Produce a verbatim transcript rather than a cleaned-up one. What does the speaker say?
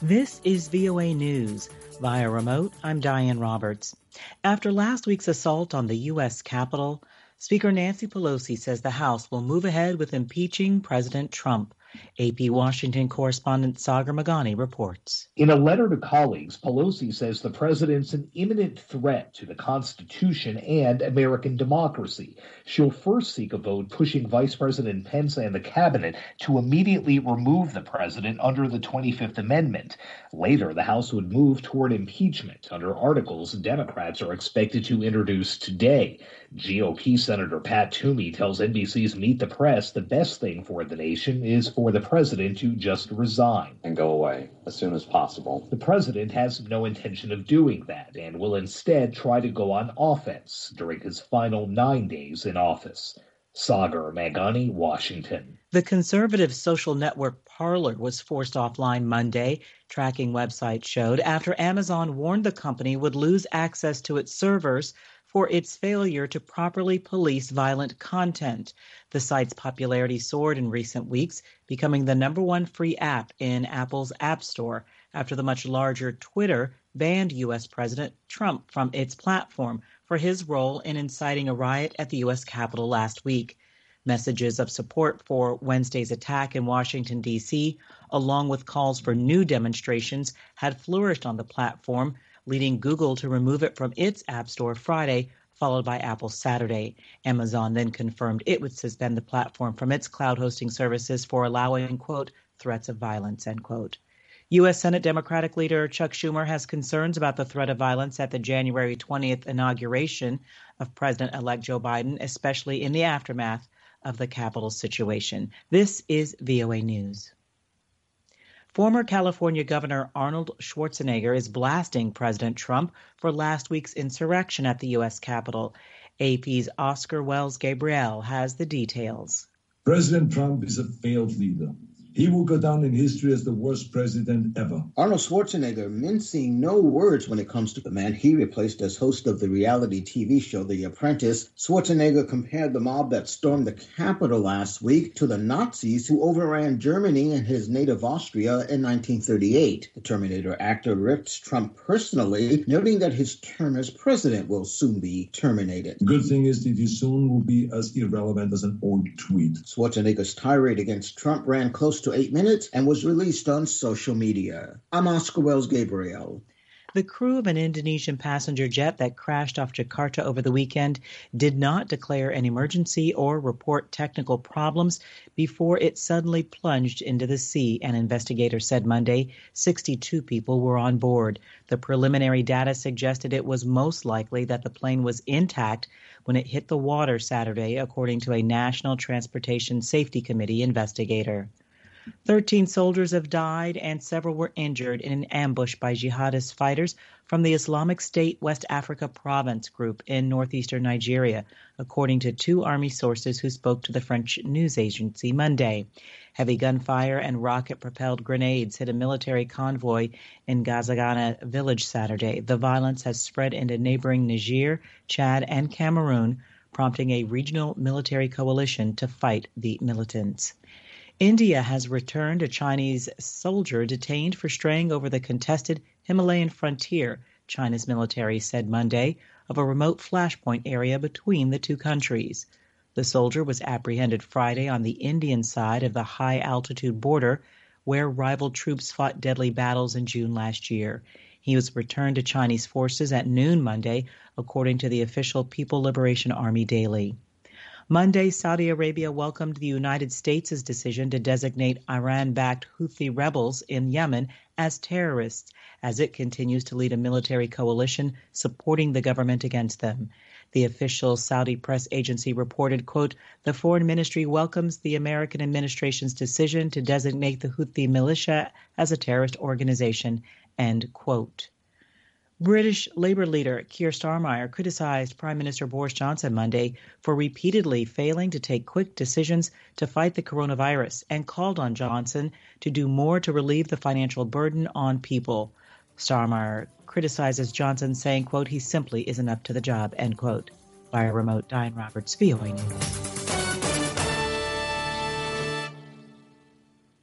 This is V O A News. Via remote, I'm Diane Roberts. After last week's assault on the U S Capitol, Speaker Nancy Pelosi says the House will move ahead with impeaching President Trump. A P Washington correspondent Sagar Meghani reports. In a letter to colleagues, Pelosi says the president's an imminent threat to the Constitution and American democracy. She'll first seek a vote pushing Vice President Pence and the cabinet to immediately remove the president under the twenty-fifth Amendment. Later, the House would move toward impeachment under articles Democrats are expected to introduce today. G O P Senator Pat Toomey tells N B C's Meet the Press the best thing for the nation is for the president to just resign and go away as soon as possible. The president has no intention of doing that and will instead try to go on offense during his final nine days in office. Sagar Meghani, Washington. The conservative social network Parler was forced offline Monday, tracking websites showed, after Amazon warned the company would lose access to its servers for its failure to properly police violent content. The site's popularity soared in recent weeks, becoming the number one free app in Apple's App Store after the much larger Twitter banned U S. President Trump from its platform for his role in inciting a riot at the U S. Capitol last week. Messages of support for Wednesday's attack in Washington, D C, along with calls for new demonstrations, had flourished on the platform, leading Google to remove it from its App Store Friday, followed by Apple Saturday. Amazon then confirmed it would suspend the platform from its cloud hosting services for allowing, quote, threats of violence, end quote. U S. Senate Democratic leader Chuck Schumer has concerns about the threat of violence at the January twentieth inauguration of President-elect Joe Biden, especially in the aftermath of the Capitol situation. This is V O A News. Former California Governor Arnold Schwarzenegger is blasting President Trump for last week's insurrection at the U S. Capitol. A P's Oscar Wells Gabriel has the details. President Trump is a failed leader. He will go down in history as the worst president ever. Arnold Schwarzenegger mincing no words when it comes to the man he replaced as host of the reality T V show The Apprentice. Schwarzenegger compared the mob that stormed the Capitol last week to the Nazis who overran Germany and his native Austria in nineteen thirty-eight. The Terminator actor ripped Trump personally, noting that his term as president will soon be terminated. The good thing is that he soon will be as irrelevant as an old tweet. Schwarzenegger's tirade against Trump ran close to eight minutes and was released on social media. I'm Oscar Wells Gabriel. The crew of an Indonesian passenger jet that crashed off Jakarta over the weekend did not declare an emergency or report technical problems before it suddenly plunged into the sea, an investigator said Monday. sixty-two people were on board. The preliminary data suggested it was most likely that the plane was intact when it hit the water Saturday, according to a National Transportation Safety Committee investigator. Thirteen soldiers have died and several were injured in an ambush by jihadist fighters from the Islamic State West Africa Province group in northeastern Nigeria, according to two army sources who spoke to the French news agency Monday. Heavy gunfire and rocket-propelled grenades hit a military convoy in Gazagana village Saturday. The violence has spread into neighboring Niger, Chad, and Cameroon, prompting a regional military coalition to fight the militants. India has returned a Chinese soldier detained for straying over the contested Himalayan frontier, China's military said Monday, of a remote flashpoint area between the two countries. The soldier was apprehended Friday on the Indian side of the high-altitude border, where rival troops fought deadly battles in June last year. He was returned to Chinese forces at noon Monday, according to the official People Liberation Army Daily. Monday, Saudi Arabia welcomed the United States' decision to designate Iran-backed Houthi rebels in Yemen as terrorists, as it continues to lead a military coalition supporting the government against them. The official Saudi press agency reported, quote, the foreign ministry welcomes the American administration's decision to designate the Houthi militia as a terrorist organization, end quote. British Labour leader Keir Starmer criticized Prime Minister Boris Johnson Monday for repeatedly failing to take quick decisions to fight the coronavirus and called on Johnson to do more to relieve the financial burden on people. Starmer criticizes Johnson, saying, quote, he simply isn't up to the job, end quote. Via remote, Diane Roberts, V O A News.